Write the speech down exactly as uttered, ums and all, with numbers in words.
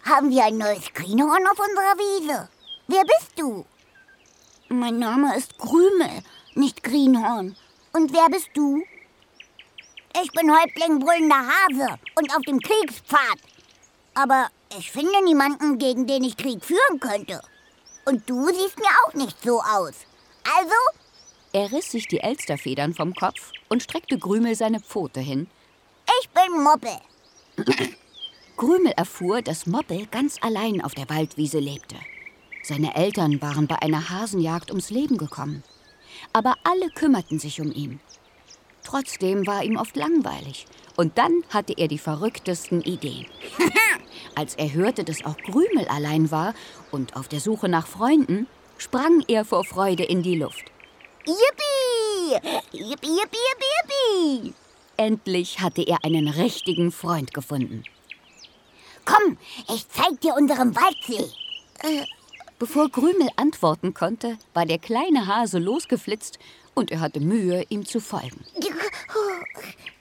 haben wir ein neues Greenhorn auf unserer Wiese. Wer bist du? Mein Name ist Krümel, nicht Greenhorn. Und wer bist du? Ich bin Häuptling brüllender Hase und auf dem Kriegspfad. Aber ich finde niemanden, gegen den ich Krieg führen könnte. Und du siehst mir auch nicht so aus. Also? Er riss sich die Elsterfedern vom Kopf und streckte Krümel seine Pfote hin. Ich bin Moppel. Krümel erfuhr, dass Moppel ganz allein auf der Waldwiese lebte. Seine Eltern waren bei einer Hasenjagd ums Leben gekommen. Aber alle kümmerten sich um ihn. Trotzdem war ihm oft langweilig. Und dann hatte er die verrücktesten Ideen. Als er hörte, dass auch Krümel allein war und auf der Suche nach Freunden, sprang er vor Freude in die Luft. Yippie! Yippie, yippie, yippie, yippie! Endlich hatte er einen richtigen Freund gefunden. Komm, ich zeig dir unseren Waldsee. Äh, Bevor Krümel antworten konnte, war der kleine Hase losgeflitzt und er hatte Mühe, ihm zu folgen.